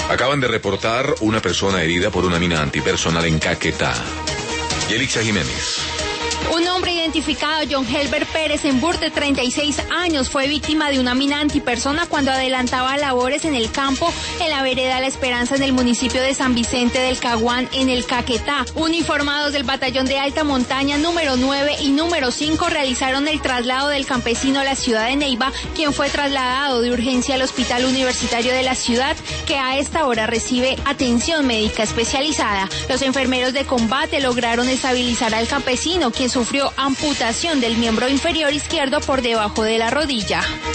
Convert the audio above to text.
Acaban de reportar una persona herida por una mina antipersonal en Caquetá. Yelixa Jiménez. Un hombre identificado, John Helber Pérez Embur, de 36 años, fue víctima de una mina antipersona cuando adelantaba labores en el campo en la vereda La Esperanza en el municipio de San Vicente del Caguán, en el Caquetá. Uniformados del batallón de alta montaña número 9 y número 5 realizaron el traslado del campesino a la ciudad de Neiva, quien fue trasladado de urgencia al hospital universitario de la ciudad, que a esta hora recibe atención médica especializada. Los enfermeros de combate lograron estabilizar al campesino, quien sufrió amputación del miembro inferior izquierdo por debajo de la rodilla.